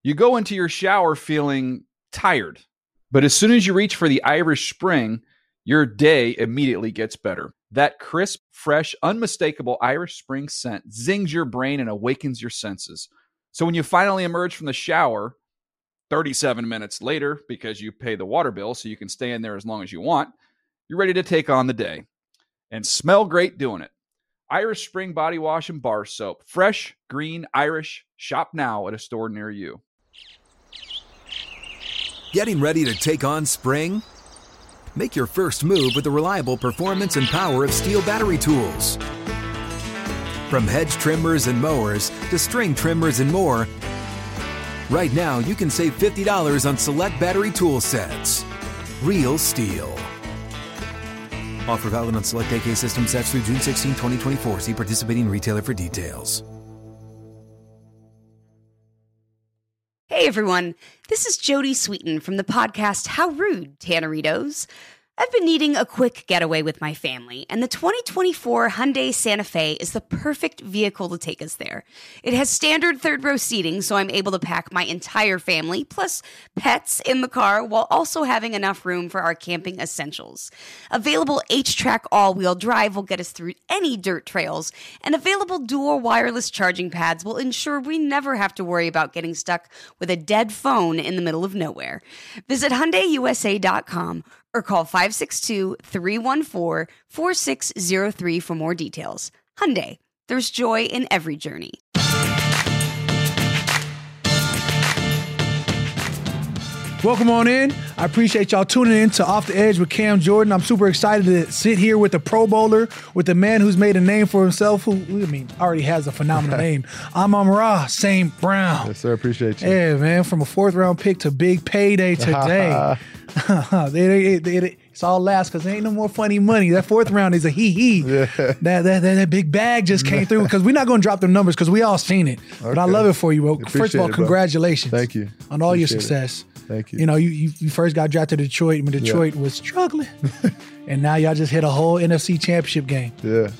You go into your shower feeling tired, but as soon as you reach for the Irish Spring, your day immediately gets better. That crisp, fresh, unmistakable Irish Spring scent zings your brain and awakens your senses. So when you finally emerge from the shower 37 minutes later, because you pay the water bill so you can stay in there as long as you want, you're ready to take on the day and smell great doing it. Irish Spring Body Wash and Bar Soap. Fresh, green, Irish. Shop now at a store near you. Getting ready to take on spring? Make your first move with the reliable performance and power of Steel battery tools. From hedge trimmers and mowers to string trimmers and more, right now you can save $50 on select battery tool sets. Real Steel. Offer valid on select AK system sets through June 16, 2024. See participating retailer for details. Hey everyone, this is Jodie Sweetin from the podcast How Rude, Tanneritos. I've been needing a quick getaway with my family, and the 2024 Hyundai Santa Fe is the perfect vehicle to take us there. It has standard third-row seating, so I'm able to pack my entire family, plus pets, in the car, while also having enough room for our camping essentials. Available H-Track all-wheel drive will get us through any dirt trails, and available dual wireless charging pads will ensure we never have to worry about getting stuck with a dead phone in the middle of nowhere. Visit HyundaiUSA.com or call 562-314-4603 for more details. Hyundai, there's joy in every journey. Welcome on in. I appreciate y'all tuning in to Off the Edge with Cam Jordan. I'm super excited to sit here with the Pro Bowler, with the man who's made a name for himself, who, already has a phenomenal name. Amon-Ra St. Brown. Yes, sir. Appreciate you. Yeah, man. From a 4th-round pick to big payday today. It's all last because there ain't no more funny money. That 4th round is a hee-hee. Yeah. That big bag just came through because we're not going to drop the numbers because we all seen it. Okay. But I love it for you, bro. First of all, congratulations. Thank you. On all your success. Thank you. You know, you first got drafted to Detroit when Detroit was struggling. And now y'all just hit a whole NFC championship game. Yeah.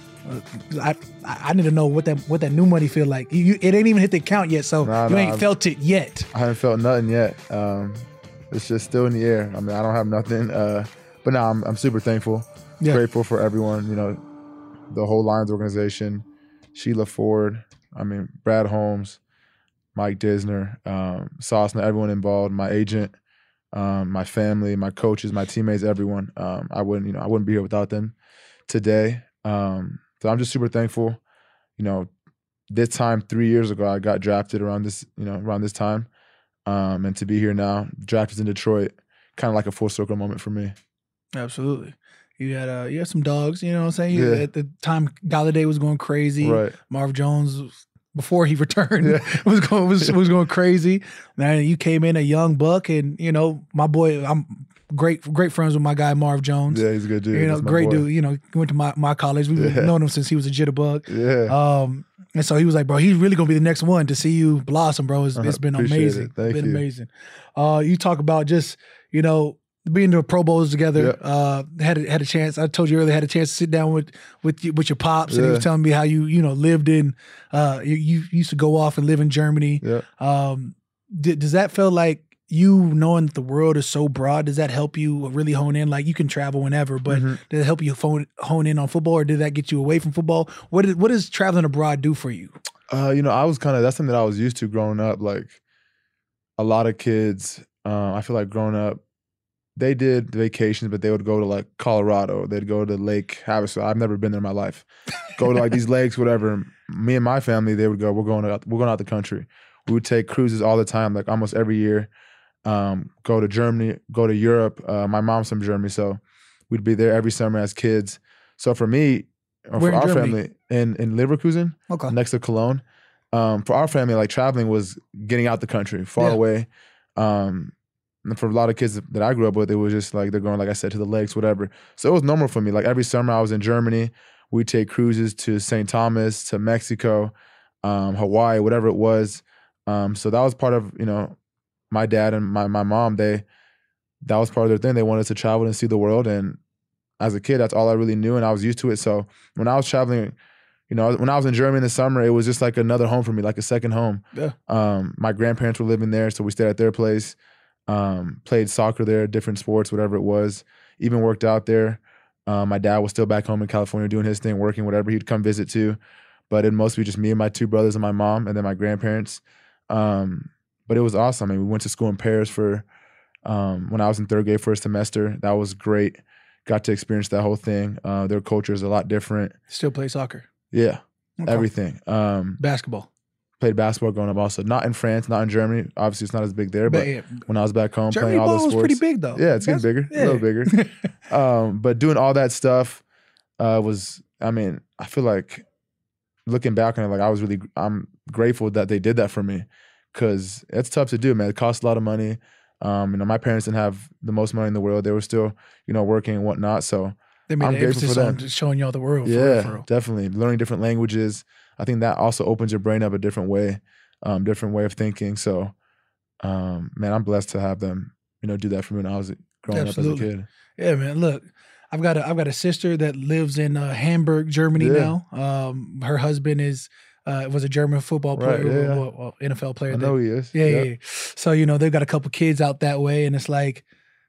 I need to know what that new money feel like. It ain't even hit the account yet, so you ain't felt it yet. I haven't felt nothing yet. It's just still in the air. I mean, I don't have nothing. But now I'm super thankful, grateful for everyone, you know, the whole Lions organization, Sheila Ford, Brad Holmes, Mike Disner, Sosna, everyone involved, my agent, my family, my coaches, my teammates, everyone. I wouldn't be here without them today. So I'm just super thankful. You know, this time 3 years ago, I got drafted around this time. And to be here now, drafted in Detroit, kind of like a full circle moment for me. Absolutely. You had some dogs, you know what I'm saying? At the time, Galladay was going crazy. Right. Marv Jones, before he returned, was going crazy. Man, you came in a young buck, and you know my boy. I'm great friends with my guy Marv Jones. Yeah, he's a good dude. You know, great dude. You know, he went to my college. We've known him since he was a jitterbug. Yeah. And so he was like, bro, he's really gonna be the next one to see you blossom, bro. It's been amazing. Thank you. Amazing. You talk about just being to Pro Bowls together. Had a chance. I told you earlier, had a chance to sit down with your pops, and he was telling me how you lived in. You used to go off and live in Germany. Yeah. Does that feel like you knowing that the world is so broad? Does that help you really hone in? Like you can travel whenever, but did it help you hone in on football, or did that get you away from football? What does traveling abroad do for you? I was that's something that I was used to growing up. Like a lot of kids, I feel like growing up, they did vacations, but they would go to like Colorado. They'd go to Lake Havasu. I've never been there in my life. Go to like these lakes, whatever. Me and my family, they would go. We're going out the country. We would take cruises all the time, like almost every year. Go to Germany, go to Europe. My mom's from Germany, so we'd be there every summer as kids. So for me, or for our family, in Leverkusen, next to Cologne, for our family, like traveling was getting out the country, far away. And for a lot of kids that I grew up with, it was just like they're going, like I said, to the lakes, whatever. So it was normal for me. Like every summer I was in Germany. We'd take cruises to St. Thomas, to Mexico, Hawaii, whatever it was. So that was part of, my dad and my mom, that was part of their thing. They wanted us to travel and see the world. And as a kid, that's all I really knew, and I was used to it. So when I was traveling You know, when I was in Germany in the summer, it was just like another home for me, like a second home. Yeah. My grandparents were living there, so we stayed at their place. Played soccer there, different sports, whatever it was. Even worked out there. My dad was still back home in California doing his thing, working, whatever. He'd come visit too. But it'd mostly be just me and my 2 brothers and my mom, and then my grandparents. But it was awesome. I mean, we went to school in Paris for when I was in 3rd grade for a semester. That was great. Got to experience that whole thing. Their culture is a lot different. Still play soccer? Yeah, okay. Everything. Basketball? Played basketball growing up also. Not in France, not in Germany. Obviously, it's not as big there, but when I was back home Germany playing all those sports. was pretty big, though. Yeah, it's getting bigger, a little bigger. But doing all that stuff was, I mean, I feel like looking back on it, like I'm grateful that they did that for me, because it's tough to do, man. It costs a lot of money. You know, my parents didn't have the most money in the world. They were still, you know, working and whatnot. So they made I'm an grateful emphasis for them. on just showing y'all the world. Yeah, for real. Definitely. Learning different languages. I think that also opens your brain up a different way of thinking. So, man, I'm blessed to have them, you know, do that for me when I was growing up as a kid. Yeah, man. Look, I've got a sister that lives in Hamburg, Germany now. Her husband was a German football player, well, NFL player. I know he is. Yeah. So, you know, they've got a couple kids out that way, and it's like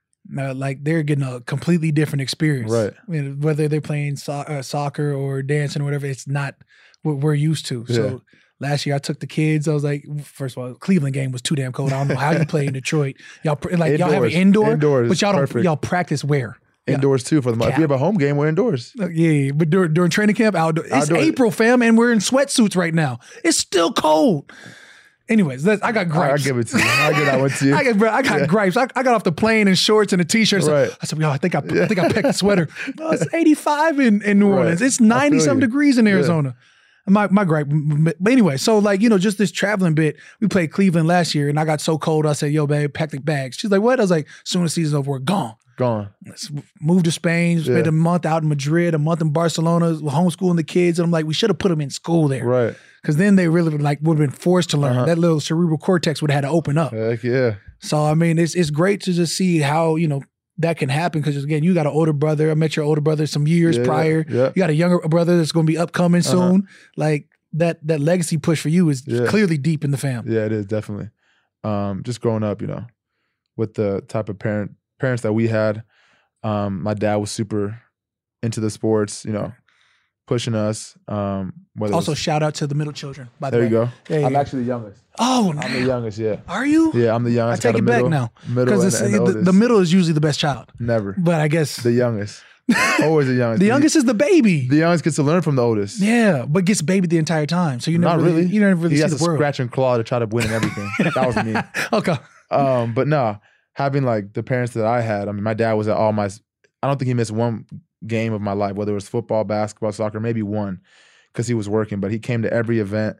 they're getting a completely different experience. Right. I mean, whether they're playing soccer or dancing or whatever, it's not what we're used to. Yeah. So last year I took the kids. I was like, first of all, Cleveland game was too damn cold. I don't know how you play in Detroit. Y'all y'all have an indoor, but y'all don't. Y'all practice where? Indoors too for the month. If we have a home game, we're indoors. Yeah, but during training camp, outdoor. It's April, fam, and we're in sweatsuits right now. It's still cold. Anyways, I got gripes. I'll give it to you. I'll give that one to you. I got gripes. I got off the plane in shorts and a t-shirt. So right. I said, yo, I think I packed a sweater. No, it's 85 in New Orleans. It's 90-some degrees in Arizona. Yeah. My gripe. But anyway, so like, you know, just this traveling bit, we played Cleveland last year and I got so cold. I said, yo, babe, pack the bags. She's like, what? I was like, soon as the season's over, we're gone. Let's move to Spain, spent a month out in Madrid, a month in Barcelona, homeschooling the kids. And I'm like, we should have put them in school there. Right. Because then they really would have been forced to learn. That little cerebral cortex would have had to open up. Heck yeah. So, I mean, it's great to just see how, you know, that can happen. Because, again, you got an older brother. I met your older brother some years prior. Yeah. You got a younger brother that's going to be upcoming soon. Like, that legacy push for you is clearly deep in the family. Yeah, it is, definitely. Just growing up, you know, with the type of parents that we had. My dad was super into the sports, you know, pushing us. Also, shout out to the middle children, by the way. There you go. Yeah, I'm actually the youngest. Oh, I'm the youngest, yeah. Are you? Yeah, I'm the youngest. I take it back now. Because the middle is usually the best child. Never. But I guess. The youngest. Always the youngest. The youngest is the baby. The youngest gets to learn from the oldest. Yeah, but gets babied the entire time. So you never really see the world. He has to scratch and claw to try to win and everything. That was me. Okay. But no, having like the parents that I had, I mean, my dad was at all my, I don't think he missed one game of my life, whether it was football, basketball, soccer, maybe one, because he was working. But he came to every event,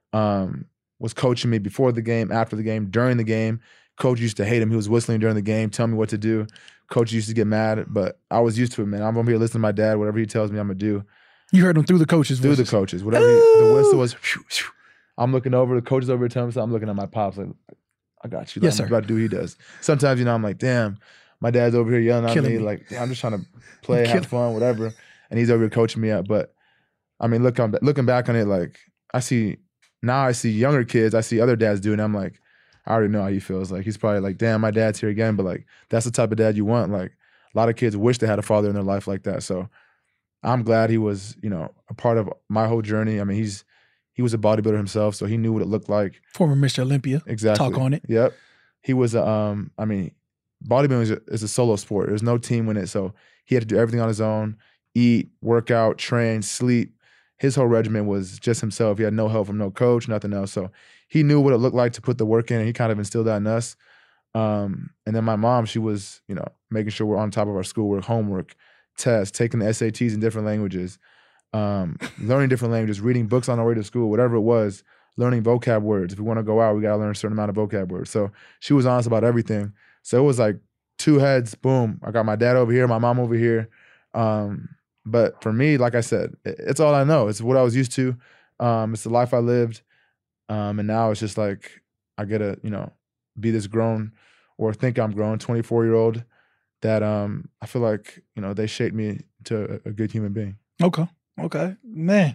was coaching me before the game, after the game, during the game. Coach used to hate him. He was whistling during the game, telling me what to do. Coach used to get mad, but I was used to it, man. I'm over here listening to my dad. Whatever he tells me, I'm going to do. You heard him through the coaches' Through voices. the coaches. Whatever the whistle was, I'm looking over. The coach is over here telling me something. I'm looking at my pops like, I got you. Like, yes, sir. I'm about to do what he does. Sometimes, you know, I'm like, damn, my dad's over here yelling at me. Like, damn, I'm just trying to play, have fun, whatever. And he's over here coaching me up. But, I mean, looking back on it, like, I see younger kids. I see other dads doing it. I'm like, I already know how he feels. Like, he's probably like, damn, my dad's here again. But, like, that's the type of dad you want. Like, a lot of kids wish they had a father in their life like that. So I'm glad he was, you know, a part of my whole journey. I mean, he was a bodybuilder himself, so he knew what it looked like. Former Mr. Olympia. Exactly. Talk on it. Yep. He was, I mean, bodybuilding is a solo sport. There's no team in it, so he had to do everything on his own, eat, work out, train, sleep. His whole regimen was just himself. He had no help from no coach, nothing else. So he knew what it looked like to put the work in, and he kind of instilled that in us. And then my mom, she was, you know, making sure we're on top of our schoolwork, homework, tests, taking the SATs in different languages, learning different languages, reading books on our way to school, whatever it was, learning vocab words. If we want to go out, we got to learn a certain amount of vocab words. So she was honest about everything. So it was like two heads, boom. I got my dad over here, my mom over here. But for me, like I said, it's all I know. It's what I was used to. It's the life I lived. And now it's just like I get to, you know, be this grown or think I'm grown 24-year-old that I feel like, you know, they shaped me to a good human being. Okay. Okay, man.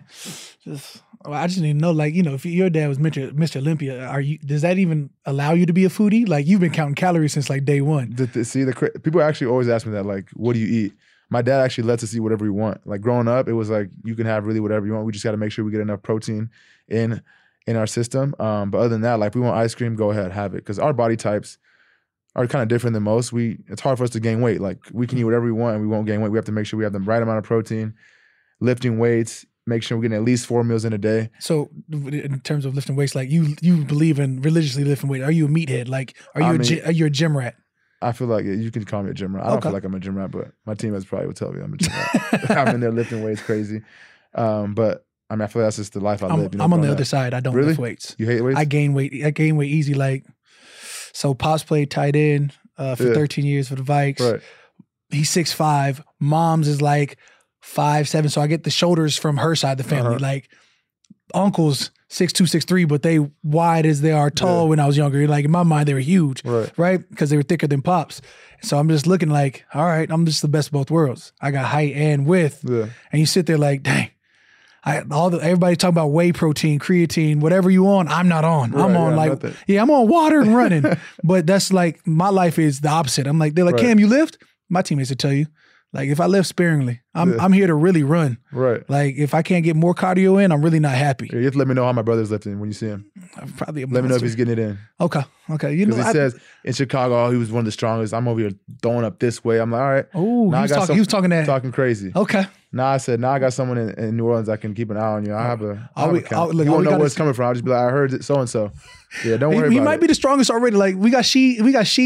I just need to know, like, you know, if your dad was Mr. Olympia, does that even allow you to be a foodie? Like, you've been counting calories since like day one. People actually always ask me that, like, what do you eat? My dad actually lets us eat whatever we want. Like growing up, it was like you can have really whatever you want. We just got to make sure we get enough protein in our system. But other than that, like, we want ice cream, go ahead, have it. Because our body types are kind of different than most. It's hard for us to gain weight. Like, we can eat whatever we want and we won't gain weight. We have to make sure we have the right amount of protein, lifting weights, make sure we're getting at least 4 meals in a day. So in terms of lifting weights, like you believe in religiously lifting weight. Are you a meathead? Like, are you a gym rat? I feel like you can call me a gym rat. I don't feel like I'm a gym rat, but my teammates probably would tell me I'm a gym rat. I'm in there lifting weights crazy. But I mean, I feel like that's just the life I live. I'm on the other side. I don't lift weights. You hate weights? I gain weight easy. Like, so Pops played tight end for 13 years for the Vikes. Right. He's 6'5". Mom's is like 5'7". So I get the shoulders from her side of the family. Like, uncles 6'2", 6'3", but they wide as they are tall when I was younger. Like, in my mind, they were huge, right? Because they were thicker than Pops. So I'm just looking like, all right, I'm just the best of both worlds. I got height and width. Yeah. And you sit there like, dang. Everybody talking about whey protein, creatine, whatever you on, I'm not on. Right, I'm on I'm on water and running. But that's like, my life is the opposite. I'm like, they're like, Cam, you lift? My teammates will tell you. Like, if I lift sparingly, I'm here to really run. Right. Like, if I can't get more cardio in, I'm really not happy. Yeah, you have to let me know how my brother's lifting when you see him. Probably let me know if he's getting it in. Okay. You know, he says in Chicago, he was one of the strongest. I'm over here throwing up this way. I'm like, all right. Oh, he was talking crazy. Okay. I said, I got someone in New Orleans that can keep an eye on you. I have a account. You won't know where it's coming from. I'll just be like, I heard it so-and-so. Yeah, don't worry about it. He might be the strongest already. Like, we got Rashid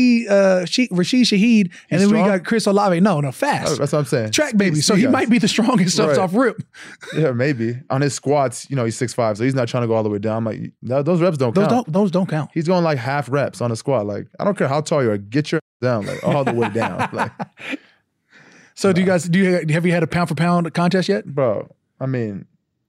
Shaheed, and then we got Chris Olave. No, fast. Oh, that's what I'm saying. Track baby. So he might be the strongest off rip. Yeah, maybe. On his squats, you know, he's 6'5", so he's not trying to go all the way down. I'm like, those reps don't count. Those don't count. He's going like half reps on a squat. Like, I don't care how tall you are, get your down, like all the way down. Like, so have you had a pound for pound contest yet? Bro, I mean,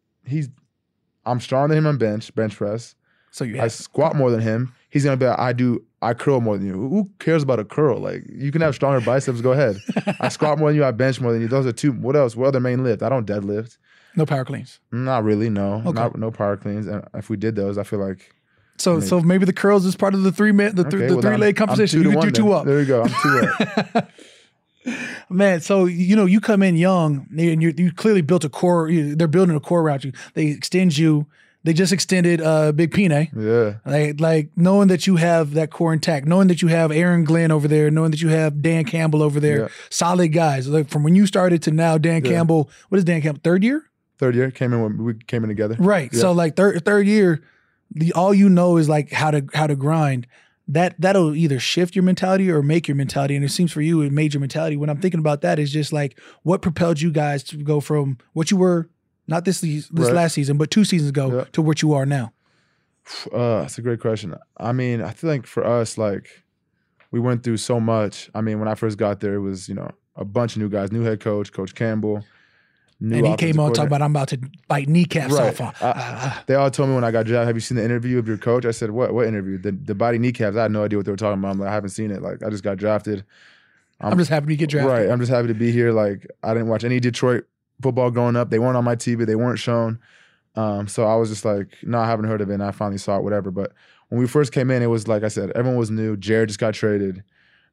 I'm stronger than him on bench press. So I squat more than him. He's gonna be like, I curl more than you. Who cares about a curl? Like, you can have stronger biceps, go ahead. I squat more than you, I bench more than you. Those are two. What else? What other main lift? I don't deadlift. No power cleans. Not really, no. Okay. No power cleans. And if we did those, I feel like So maybe the curls is part of the three leg competition. You could do 2 up. There you go. I'm 2 up. Man, so you come in young and you clearly built a core. They're building a core around you. They extend you. They just extended Big Pine. Yeah. Like knowing that you have that core intact, knowing that you have Aaron Glenn over there, knowing that you have Dan Campbell over there, solid guys. Like, from when you started to now, Dan Campbell. What is Dan Campbell? Third year. Third year came in when we came in together. Right. Yeah. So like third year, all you know is like how to grind. That'll either shift your mentality or make your mentality. And it seems for you, it made your mentality. When I'm thinking about that, is just like, what propelled you guys to go from what you were, not this last season, but 2 seasons ago, to what you are now? That's a great question. I mean, I feel like for us, like, we went through so much. I mean, when I first got there, it was, a bunch of new guys, new head coach, Coach Campbell. And he came on talking about, I'm about to bite kneecaps off. They all told me when I got drafted, have you seen the interview of your coach? I said, what interview? The body kneecaps. I had no idea what they were talking about. I'm like, I haven't seen it. Like, I just got drafted. I'm just happy to get drafted. Right. I'm just happy to be here. Like, I didn't watch any Detroit football growing up. They weren't on my TV. They weren't shown. So I was just like, no, I haven't heard of it. And I finally saw it, whatever. But when we first came in, it was like I said, everyone was new. Jared just got traded.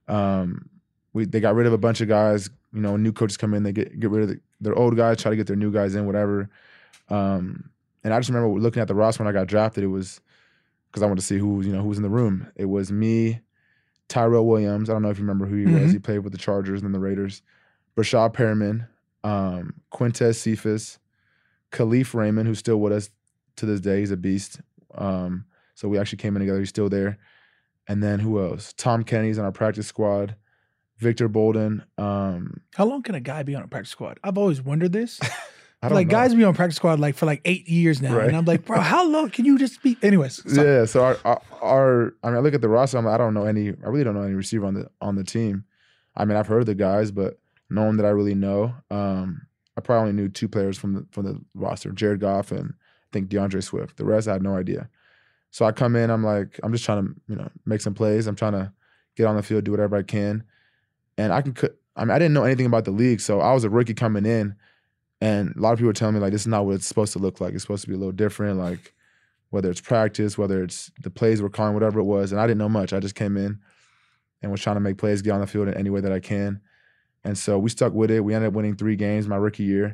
They got rid of a bunch of guys. New coaches come in, they get rid of their old guys, try to get their new guys in, whatever. And I just remember looking at the roster when I got drafted. It was because I wanted to see who was in the room. It was me, Tyrell Williams. I don't know if you remember who he was. He played with the Chargers and then the Raiders. Brashad Perriman, Quintez Cephas, Khalif Raymond, who's still with us to this day. He's a beast. So we actually came in together. He's still there. And then who else? Tom Kenny's on our practice squad. Victor Bolden. How long can a guy be on a practice squad? I've always wondered this. I don't know. Guys be on practice squad for 8 years now, and I'm like, bro, how long can you just be? Anyways, yeah. So I look at the roster. I really don't know any receiver on the team. I mean, I've heard of the guys, but no one that I really know. I probably only knew 2 players from the roster: Jared Goff and I think DeAndre Swift. The rest I had no idea. So I come in. I'm just trying to make some plays. I'm trying to get on the field, do whatever I can. And I didn't know anything about the league, so I was a rookie coming in, And a lot of people are telling me, like, this is not what it's supposed to look like. It's supposed to be a little different, like, whether it's practice, whether it's the plays we're calling, whatever it was. And I didn't know much. I just came in and was trying to make plays, get on the field in any way that I can. And so we stuck with it. We ended up winning 3 games my rookie year.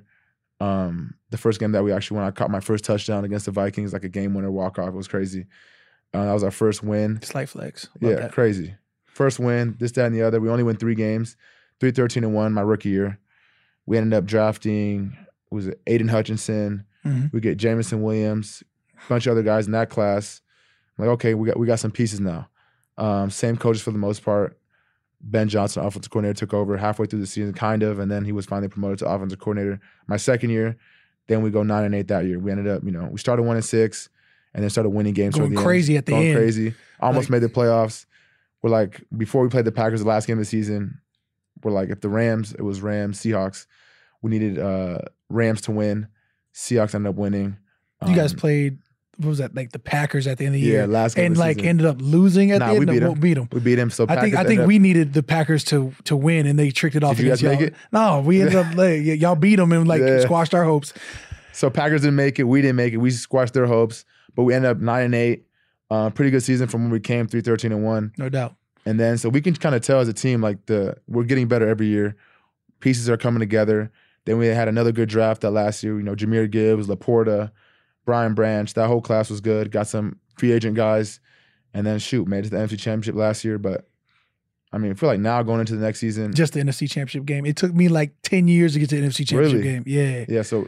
The first game that we actually won, I caught my first touchdown against the Vikings, like a game winner walk-off. It was crazy. That was our first win. Slight flex. Love that. Crazy. First win, this, that, and the other. We only won 3 games, 3-13-1 my rookie year. We ended up drafting, was it Aiden Hutchinson? Mm-hmm. We get Jamison Williams, a bunch of other guys in that class. I'm like, okay, we got some pieces now. Same coaches for the most part. Ben Johnson, offensive coordinator, took over halfway through the season, kind of, and then he was finally promoted to offensive coordinator my second year. Then we go 9-8 that year. We ended up, we started 1-6, and then started winning games. Going crazy at the end. Going crazy. Almost made the playoffs. We're like, before we played the Packers the last game of the season, we're like, if the Rams, it was Rams, Seahawks. We needed Rams to win. Seahawks ended up winning. You guys played, what was that, like the Packers at the end of the year? Yeah, last game and of the like season. ended up losing at the end. We beat them. We beat them. So I think we needed the Packers to win, and they tricked it off Did you against guys y'all. make it? No, we ended up y'all beat them and squashed our hopes. So Packers didn't make it. We didn't make it. We squashed their hopes, but we ended up 9-8. Pretty good season from when we came, 3-13-1. No doubt. And then so we can kind of tell as a team, like we're getting better every year. Pieces are coming together. Then we had another good draft that last year. Jahmyr Gibbs, Laporta, Brian Branch. That whole class was good. Got some free agent guys. And then made it to the NFC Championship last year. But I feel like now going into the next season. Just the NFC Championship game. It took me like 10 years to get to the NFC Championship game. Yeah. Yeah, so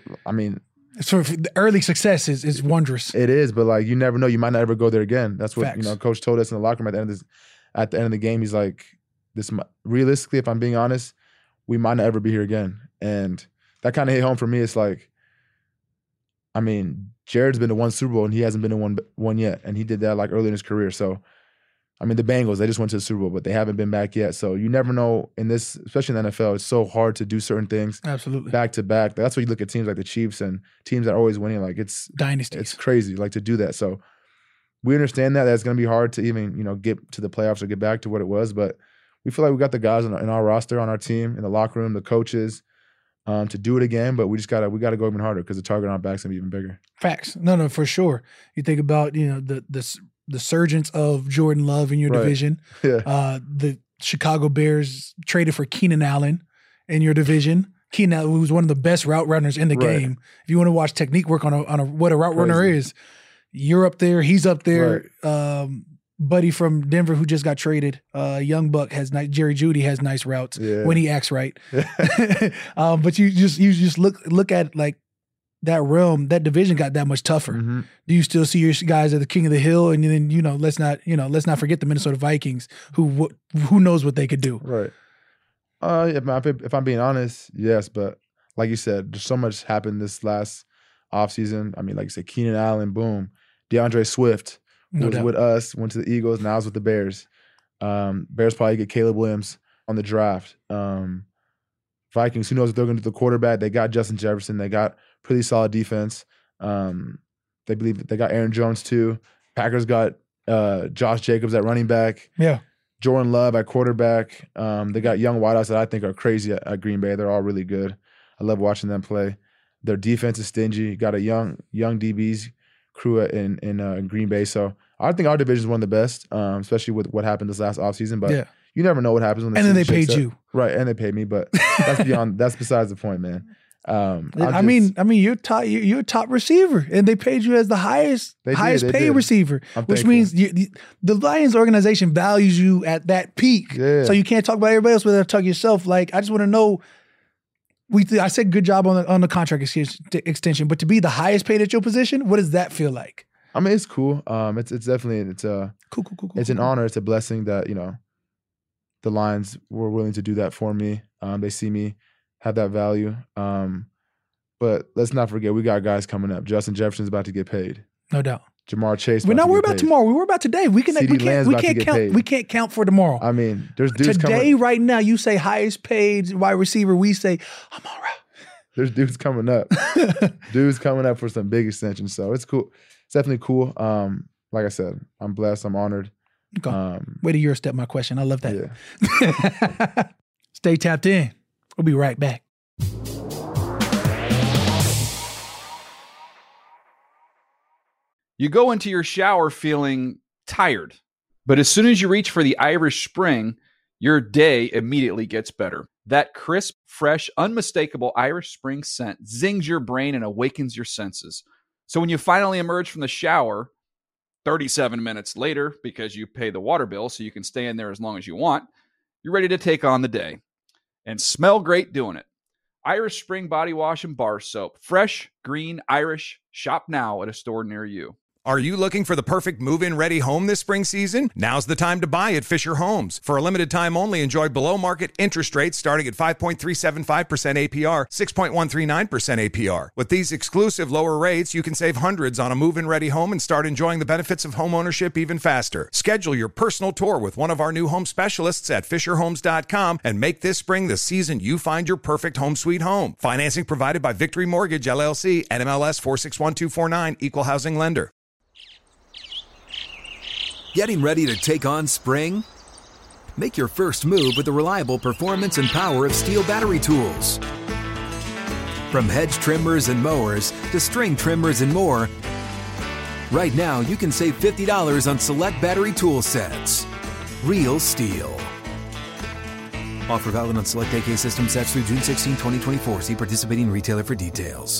So the early success is wondrous. It is, but like you never know. You might not ever go there again. That's what Facts. Coach told us in the locker room at the end of the game. He's like, realistically, if I'm being honest, we might not ever be here again. And that kind of hit home for me. It's like, Jared's been to 1 Super Bowl and he hasn't been to one yet, and he did that like early in his career. So, the Bengals, they just went to the Super Bowl, but they haven't been back yet. So you never know in this, especially in the NFL, it's so hard to do certain things. Absolutely. Back to back. That's why you look at teams like the Chiefs and teams that are always winning. Like it's dynasties. It's crazy, like to do that. So we understand that it's going to be hard to even get to the playoffs or get back to what it was. But we feel like we got the guys in our roster, on our team, in the locker room, the coaches, to do it again. But we gotta go even harder because the target on our back's gonna be even bigger. Facts. No, for sure. You think about the surgence of Jordan Love in your division. Yeah. The Chicago Bears traded for Keenan Allen in your division. Keenan Allen, who's one of the best route runners in the game. If you want to watch technique work on what a route runner is, you're up there. He's up there. Right. Buddy from Denver who just got traded, young buck Jerry Jeudy has nice routes when he acts right. But you just look at like that realm, that division got that much tougher. Mm-hmm. Do you still see your guys at the king of the hill? And then let's not forget the Minnesota Vikings, who knows what they could do. Right. If I'm being honest, yes, but like you said, there's so much happened this last offseason. Like you said, Keenan Allen, boom, DeAndre Swift. Was with us, went to the Eagles, now is with the Bears. Bears probably get Caleb Williams on the draft. Vikings, who knows if they're going to do the quarterback. They got Justin Jefferson. They got pretty solid defense. They believe they got Aaron Jones too. Packers got Josh Jacobs at running back. Yeah. Jordan Love at quarterback. They got young wideouts that I think are crazy at Green Bay. They're all really good. I love watching them play. Their defense is stingy. Got a young DBs crew in Green Bay. So I think our division is one of the best, especially with what happened this last offseason. But you never know what happens when and then they paid you. Right, and they paid me, but that's besides the point, man. You're a top receiver, and they paid you as the highest paid receiver, which means the Lions organization values you at that peak. Yeah. So you can't talk about everybody else without talking yourself. Like, I just want to know. I said good job on the contract extension, but to be the highest paid at your position, what does that feel like? It's cool. It's definitely cool. It's an honor. It's a blessing that the Lions were willing to do that for me. They see me have that value. But let's not forget, we got guys coming up. Justin Jefferson's about to get paid. No doubt. Jamar Chase. We're not worried about tomorrow. We worry about today. We can't count. We can't count for tomorrow. There's dudes today, right now. You say highest paid wide receiver. We say I'm all right. There's dudes coming up. Dudes coming up for some big extensions. So it's cool. It's definitely cool. Like I said, I'm blessed. I'm honored. Okay. Way to Eurostep my question. I love that. Yeah. Stay tapped in. We'll be right back. You go into your shower feeling tired, but as soon as you reach for the Irish Spring, your day immediately gets better. That crisp, fresh, unmistakable Irish Spring scent zings your brain and awakens your senses. So when you finally emerge from the shower 37 minutes later, because you pay the water bill so you can stay in there as long as you want, you're ready to take on the day and smell great doing it. Irish Spring Body Wash and Bar Soap. Fresh, green, Irish. Shop now at a store near you. Are you looking for the perfect move-in ready home this spring season? Now's the time to buy at Fisher Homes. For a limited time only, enjoy below-market interest rates starting at 5.375% APR, 6.139% APR. With these exclusive lower rates, you can save hundreds on a move-in ready home and start enjoying the benefits of homeownership even faster. Schedule your personal tour with one of our new home specialists at FisherHomes.com and make this spring the season you find your perfect home sweet home. Financing provided by Victory Mortgage, LLC, NMLS 461249, Equal Housing Lender. Getting ready to take on spring? Make your first move with the reliable performance and power of Steel battery tools. From hedge trimmers and mowers to string trimmers and more, right now you can save $50 on select battery tool sets. Real Steel. Offer valid on select AK system sets through June 16, 2024. See participating retailer for details.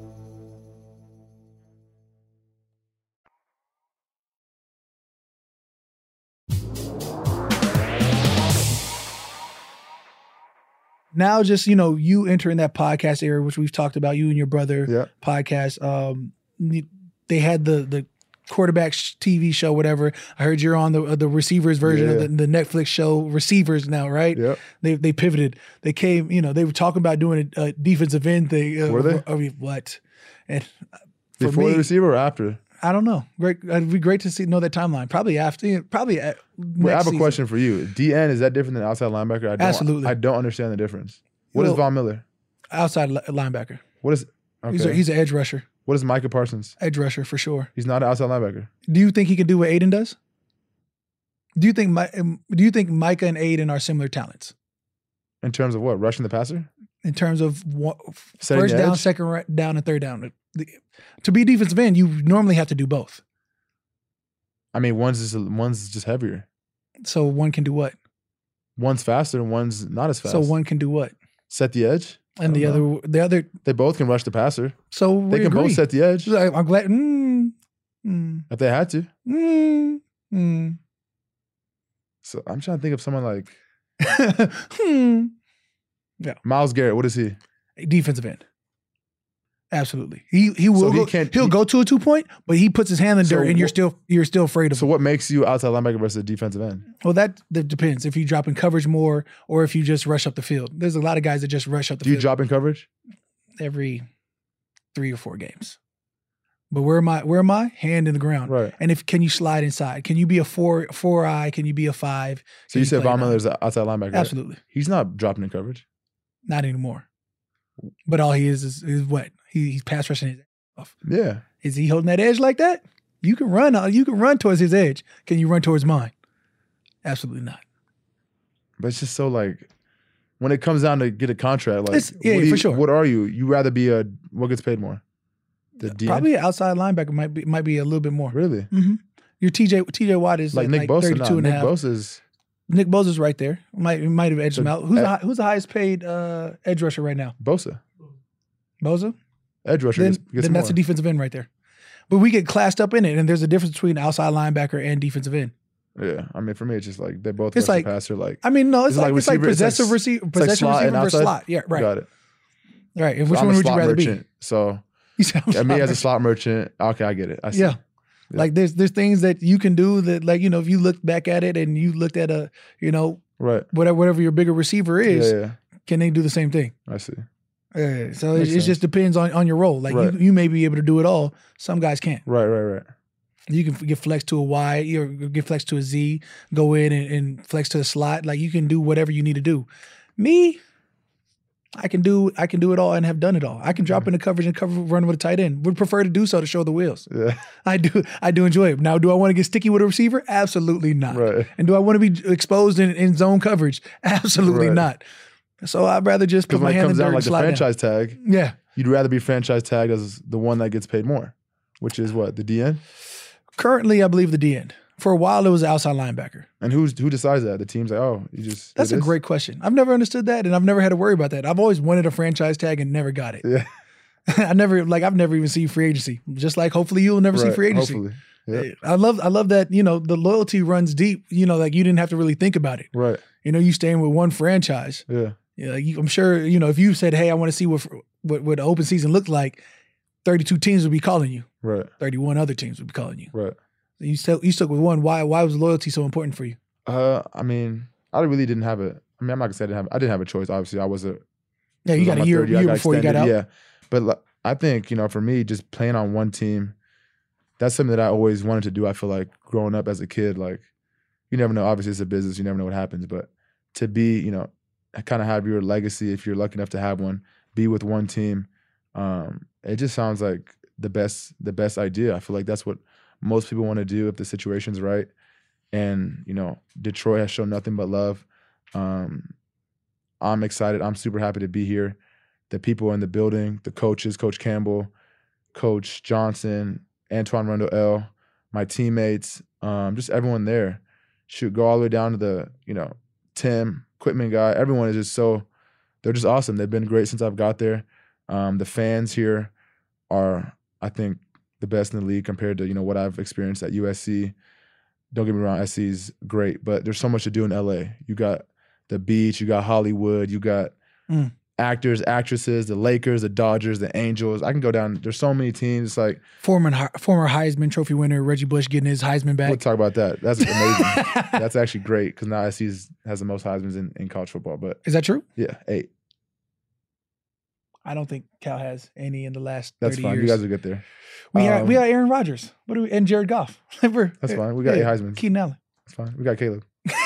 Now, just, you entering that podcast era, which we've talked about, you and your brother podcast. They had the quarterback TV show, whatever. I heard you're on the receivers version of the Netflix show Receivers now, right? Yep. They pivoted. They came, they were talking about doing a defensive end thing. Were they? I mean, what? And before the receiver or after? I don't know. Great. It'd be great to know that timeline. Probably after. Probably at I have a question for you. DN, is that different than outside linebacker? Absolutely. I don't understand the difference. What is Von Miller? Outside linebacker. What is? Okay. He's an edge rusher. What is Micah Parsons? Edge rusher for sure. He's not an outside linebacker. Do you think he can do what Aiden does? Do you think Micah and Aiden are similar talents? In terms of what? Rushing the passer? In terms of Setting first the down, edge? second down, and third down. To be defensive end, you normally have to do both. I mean, one's just heavier. So one can do what? One's faster and one's not as fast. So one can do what? Set the edge. And the other. They both can rush the passer. So they can both set the edge. I'm glad. If they had to. So I'm trying to think of someone like. Yeah. Myles Garrett. What is he? Defensive end. Absolutely. He will. So he'll go to a 2-point, but he puts his hand in the dirt, and you're still afraid of him. So what makes you outside linebacker versus a defensive end? Well, that depends. If you drop in coverage more, or if you just rush up the field. There's a lot of guys that just rush up the field. Do you drop in coverage? Every 3 or 4 games. But where am I? Hand in the ground. Right. And can you slide inside? Can you be a 4-eye? Can you be a 5? So you said Von Miller's outside linebacker. Absolutely. Right? He's not dropping in coverage. Not anymore. But all he is what? He's pass rushing his off. Yeah. Is he holding that edge like that? You can run towards his edge. Can you run towards mine? Absolutely not. But it's just so like when it comes down to get a contract, like for sure. What are you? You rather be what gets paid more? The DN? Probably an outside linebacker might be a little bit more. Really? Mm-hmm. Your TJ Watt is like Nick Bosa. 32 and a half. Nick Bosa's right there. Might have edged him out. Who's the highest paid edge rusher right now? Bosa. Edge rusher then gets that's more. a defensive end right there. But we get classed up in it, and there's a difference between outside linebacker and defensive end. Yeah, I mean, for me, it's just like they both rush the passer. Like, I mean, no, it's like possessive receiver receiver versus slot. Yeah, right. Got it. Right. And which one would you rather be? So, me as a slot merchant, okay, I get it. I see. Yeah. Like there's things that you can do that, like, if you look back at it and you looked at right, whatever your bigger receiver is, yeah. Can they do the same thing? I see. So it just depends on your role. Like you may be able to do it all. Some guys can't. Right. You can get flexed to a Y or get flexed to a Z, go in and flex to the slot. Like you can do whatever you need to do. Me, I can do it all and have done it all. I can drop into coverage and run with a tight end. Would prefer to do so to show the wheels. Yeah. I do enjoy it. Now, do I want to get sticky with a receiver? Absolutely not. Right. And do I want to be exposed in zone coverage? Absolutely not. So I'd rather just put my hand in the dirt and slide down. Franchise tag, yeah, you'd rather be franchise tagged as the one that gets paid more. which is what, the DN? Currently, I believe the DN. For a while, it was an outside linebacker. And who decides that? The team's like, oh, you just. That's a great question. I've never understood that, and I've never had to worry about that. I've always wanted a franchise tag and never got it. Yeah. I've never even seen free agency. Just like hopefully you'll never see free agency. Hopefully. Yep. I love that, the loyalty runs deep, like you didn't have to really think about it. Right. You staying with one franchise. Yeah. I'm sure, if you said, hey, I want to see what the open season looked like, 32 teams would be calling you. Right. 31 other teams would be calling you. Right. You stuck with one. Why was loyalty so important for you? I mean, I really didn't have I'm not gonna say I didn't have a choice. Obviously, I was you got a year before you got out. Yeah. But I think, for me, just playing on one team, that's something that I always wanted to do. I feel like growing up as a kid, like, you never know. Obviously, it's a business. You never know what happens. But to be, kind of have your legacy, if you're lucky enough to have one, be with one team, it just sounds like the best idea. I feel like that's what most people want to do if the situation's right. And, Detroit has shown nothing but love. I'm excited. I'm super happy to be here. The people in the building, the coaches, Coach Campbell, Coach Johnson, Antoine Rundle, my teammates, just everyone there. Shoot, go all the way down to the, Tim, equipment guy. Everyone is just they're just awesome. They've been great since I've got there. The fans here are, I think, the best in the league compared to, what I've experienced at USC. Don't get me wrong, SC's great, but there's so much to do in LA. You got the beach, you got Hollywood, you got actors, actresses, the Lakers, the Dodgers, the Angels. I can go down. There's so many teams. Like former Heisman Trophy winner Reggie Bush getting his Heisman back. We'll talk about that. That's amazing. That's actually great because now SC has the most Heismans in college football. But is that true? Yeah, 8. I don't think Cal has any in the last 30 That's fine. years. You guys will get there. We got Aaron Rodgers. And Jared Goff. That's fine. We got 8 Heismans. Keenan Allen. That's fine. We got Caleb.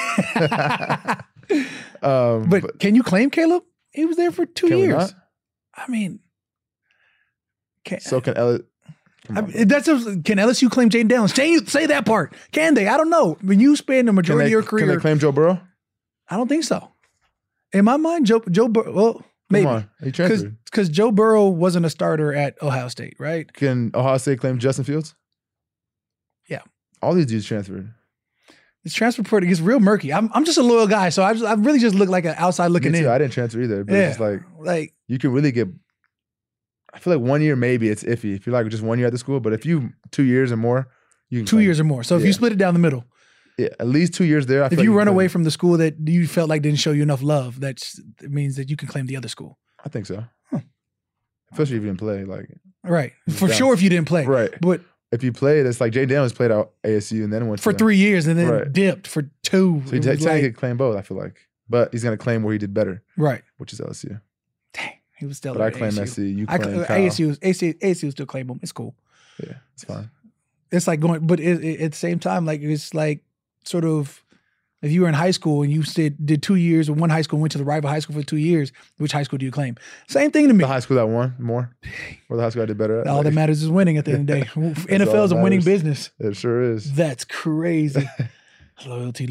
But can you claim Caleb? He was there for 2 years. Not? I mean, can Ellis? Can LSU claim Jaden Daniels? Say that part. Can they? I don't know. When you spend the majority of your career, can they claim Joe Burrow? I don't think so. In my mind, Joe Burrow. Well, maybe. Come on, he transferred because Joe Burrow wasn't a starter at Ohio State, right? Can Ohio State claim Justin Fields? Yeah, all these dudes transferred. This transfer portal gets real murky. I'm just a loyal guy, so I really just look like an outside looking in. I didn't transfer either, but it's just like you can really get. I feel like 1 year maybe it's iffy if you're like just 1 year at the school, but if you 2 years or more, you can 2 years or more. So if you split it down the middle, at least 2 years there. If you run away from the school that you felt like didn't show you enough love, it means that you can claim the other school. I think so, especially if you didn't play. Right, for sure if you didn't play. Right, but. If you played, it's like Jaden Daniels played out ASU and then went for 3 years and then dipped for 2. So he could claim both, I feel like. But he's going to claim where he did better. Right. Which is LSU. Dang, he was still But I claim ASU. SC, you claim Cal. ASU still claim him. It's cool. Yeah, it's fine. It's like going, but at the same time, like it's like sort of, if you were in high school and you did 2 years in one high school and went to the rival high school for 2 years, which high school do you claim? Same thing to me. The high school that won more? Or the high school I did better at? All that matters is winning at the end of the day. NFL is a winning business. It sure is. That's crazy. Loyalty.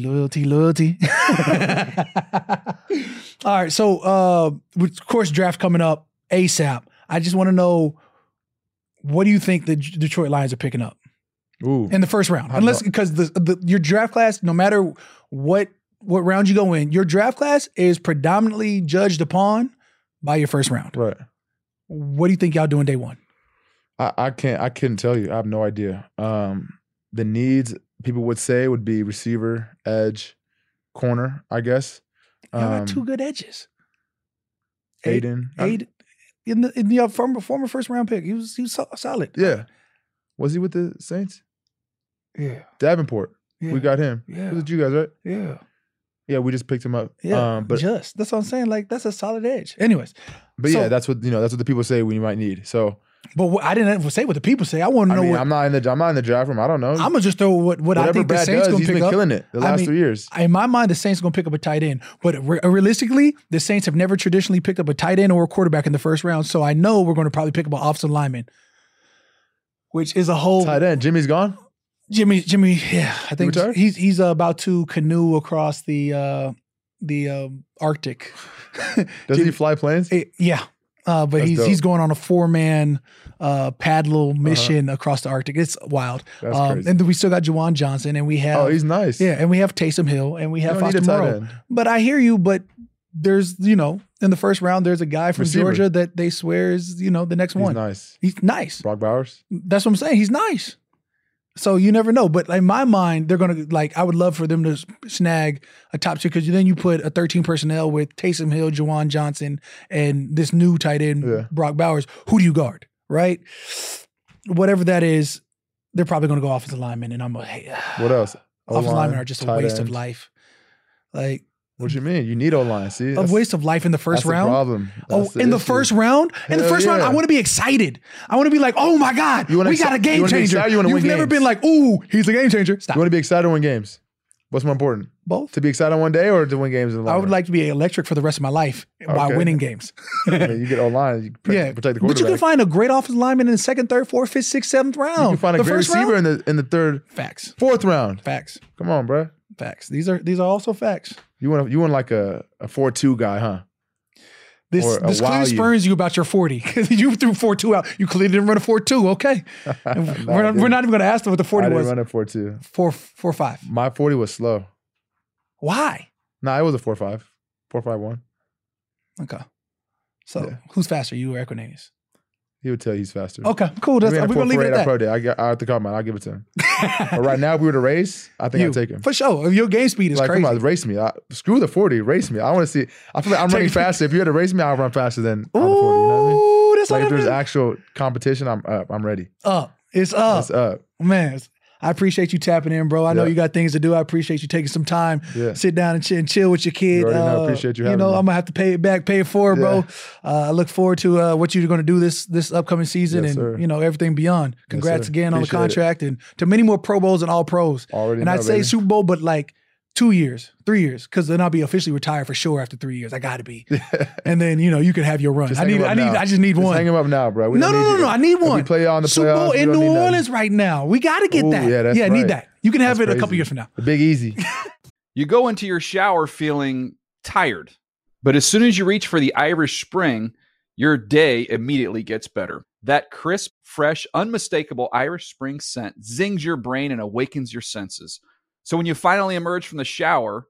All right. So, of course, draft coming up ASAP. I just want to know, what do you think the Detroit Lions are picking up? Ooh. In the first round, because your draft class, no matter what round you go in, your draft class is predominantly judged upon by your first round. Right. What do you think y'all doing day one? I couldn't tell you. I have no idea. The needs people would say would be receiver, edge, corner, I guess. Y'all got 2 good edges. Aiden in the former first round pick. He was solid. Yeah. Was he with the Saints? Yeah. Davenport. Yeah. We got him. Yeah. Was it you guys, right? Yeah. Yeah, we just picked him up. Yeah. That's what I'm saying. Like, that's a solid edge. Anyways. But yeah, that's what the people say we might need. So but I didn't say what the people say. I want to know what I'm not in the draft room. I don't know. I'm gonna just throw what I think the Saints gonna pick up. He's been killing it the last 3 years. In my mind, the Saints gonna pick up a tight end. But realistically, the Saints have never traditionally picked up a tight end or a quarterback in the first round. So I know we're gonna probably pick up an offensive lineman, which is a whole tight end. Jimmy's gone. Jimmy, yeah, I think he's about to canoe across the Arctic. Does he fly planes? Yeah. but he's going on a 4-man paddle mission across the Arctic. It's wild. That's crazy. And then we still got Juwan Johnson, and we have. Oh, he's nice. Yeah, and we have Taysom Hill, and we have Foster Moreau. End. But I hear you. But there's in the first round, there's a guy from Georgia that they swear is the next one. Nice. He's nice. Brock Bowers. That's what I'm saying. He's nice. So you never know. But in my mind, they're going to I would love for them to snag a top 2 because then you put a 13 personnel with Taysom Hill, Juwan Johnson, and this new tight end, Brock Bowers. Who do you guard, right? Whatever that is, they're probably going to go offensive linemen. And I'm like, what else? Offensive linemen are just a waste of life. What you mean? You need O-line. See, a waste of life in the first round. That's the in the first round? In the first round, I want to be excited. I want to be like, oh my God, we got a game changer. You've never been like, ooh, he's a game changer. Stop. You want to be excited to win games? What's more important? Both. To be excited on one day or to win games in the long I would like to be electric for the rest of my life while winning games. You get O-line, you protect the quarterback. But you can find a great offensive lineman in the 2nd, 3rd, 4th, 5th, 6th, 7th round. You can find a great receiver in the 3rd, facts, 4th round. Facts. Come on, bro. Facts. These are also facts. You want like a 4-2 guy, huh? This clearly spurns you about your 40 because you threw 4-2 out. You clearly didn't run a 4-2. Okay, we're not even going to ask them what the 40 was. I didn't run a 4-2. 4-5. My 40 was slow. Why? It was a 4-5. 4.51. Okay. So who's faster, you or Equanimeous? He would tell you he's faster. Okay, cool. We're going to leave it at that. Pro day. I have to call him out. I'll give it to him. But right now, if we were to race, I think I'd take him. For sure. Your game speed is crazy. Come on, race me. Screw the 40. Race me. I want to see. I feel like I'm running faster. If you had to race me, I'll run faster than on the 40. You know what I mean? That's if there's actual competition, I'm up. I'm ready. It's up. It's up. Man, I appreciate you tapping in, bro. I know you got things to do. I appreciate you taking some time, sit down and chill with your kid. I appreciate you having me. I'm going to have to pay it back, pay it forward, bro. I look forward to what you're going to do this upcoming season and, everything beyond. Congrats again on the contract and to many more Pro Bowls and All Pros. I'd say Super Bowl, but like 2 years, 3 years, because then I'll be officially retired for sure after 3 years. I got to be. And then, you can have your run. I just need one. Hang him up now, bro. No. I need one. We play on the Super Bowl in New Orleans right now. We got to get that. Yeah, that's right. Need that. You can have it crazy. A couple years from now. The Big Easy. You go into your shower feeling tired, but as soon as you reach for the Irish Spring, your day immediately gets better. That crisp, fresh, unmistakable Irish Spring scent zings your brain and awakens your senses. So when you finally emerge from the shower,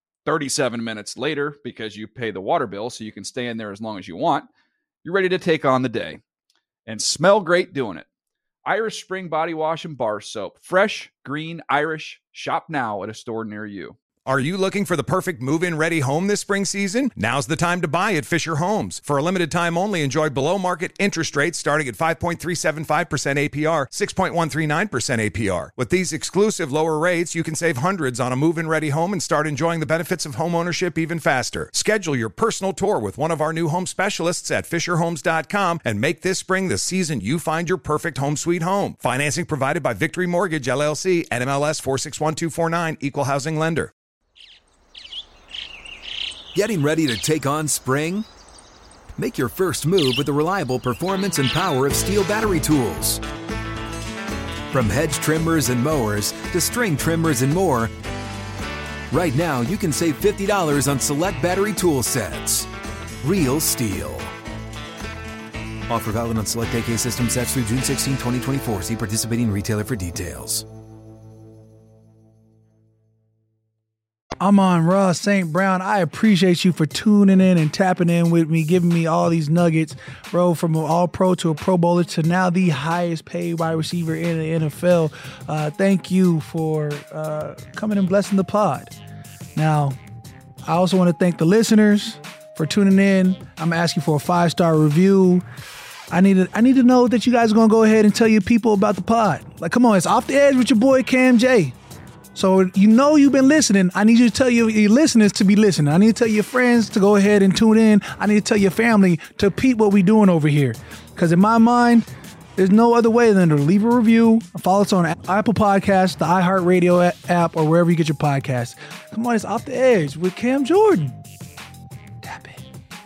37 minutes later, because you pay the water bill so you can stay in there as long as you want, you're ready to take on the day and smell great doing it. Irish Spring Body Wash and Bar Soap. Fresh, green, Irish. Shop now at a store near you. Are you looking for the perfect move-in ready home this spring season? Now's the time to buy at Fisher Homes. For a limited time only, enjoy below-market interest rates starting at 5.375% APR, 6.139% APR. With these exclusive lower rates, you can save hundreds on a move-in ready home and start enjoying the benefits of homeownership even faster. Schedule your personal tour with one of our new home specialists at FisherHomes.com and make this spring the season you find your perfect home sweet home. Financing provided by Victory Mortgage, LLC, NMLS 461249, Equal Housing Lender. Getting ready to take on spring? Make your first move with the reliable performance and power of Steel battery tools. From hedge trimmers and mowers to string trimmers and more, right now you can save $50 on select battery tool sets. Real Steel. Offer valid on select AK system sets through June 16, 2024. See participating retailer for details. I'm on Ross St. Brown. I appreciate you for tuning in and tapping in with me, giving me all these nuggets, bro, from an all-pro to a Pro Bowler to now the highest paid wide receiver in the NFL. Thank you for coming and blessing the pod. Now, I also want to thank the listeners for tuning in. I'm asking for a 5-star review. I need to know that you guys are going to go ahead and tell your people about the pod. Like, come on, it's Off the Edge with your boy Cam J. So you've been listening. I need you to tell your listeners to be listening. I need to tell your friends to go ahead and tune in. I need to tell your family to peep what we're doing over here. Because in my mind, there's no other way than to leave a review, follow us on Apple Podcasts, the iHeartRadio app, or wherever you get your podcasts. Come on, it's Off the Edge with Cam Jordan. Tap it.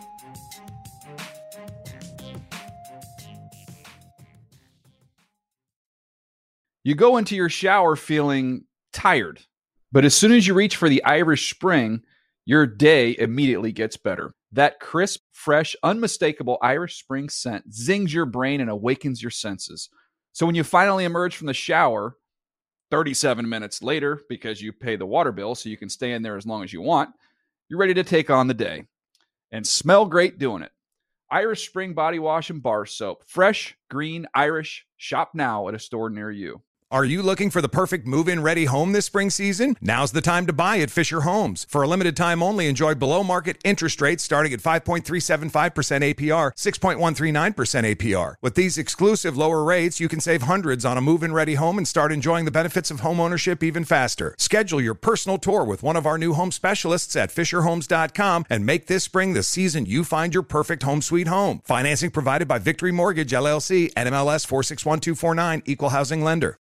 You go into your shower feeling tired, but as soon as you reach for the Irish Spring, your day immediately gets better. That crisp, fresh, unmistakable Irish Spring scent zings your brain and awakens your senses. So when you finally emerge from the shower 37 minutes later, because you pay the water bill so you can stay in there as long as you want, you're ready to take on the day and smell great doing it. Irish Spring Body Wash and Bar Soap. Fresh, green, Irish. Shop now at a store near you. Are you looking for the perfect move-in ready home this spring season? Now's the time to buy at Fisher Homes. For a limited time only, enjoy below-market interest rates starting at 5.375% APR, 6.139% APR. With these exclusive lower rates, you can save hundreds on a move-in ready home and start enjoying the benefits of home ownership even faster. Schedule your personal tour with one of our new home specialists at FisherHomes.com and make this spring the season you find your perfect home sweet home. Financing provided by Victory Mortgage, LLC, NMLS 461249, Equal Housing Lender.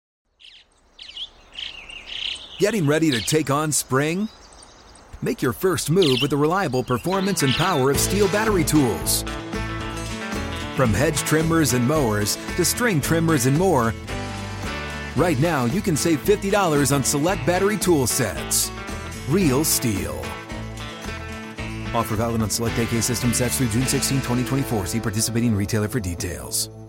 Getting ready to take on spring? Make your first move with the reliable performance and power of Steel battery tools. From hedge trimmers and mowers to string trimmers and more, right now you can save $50 on select battery tool sets. Real Steel. Offer valid on select AK system sets through June 16, 2024. See participating retailer for details.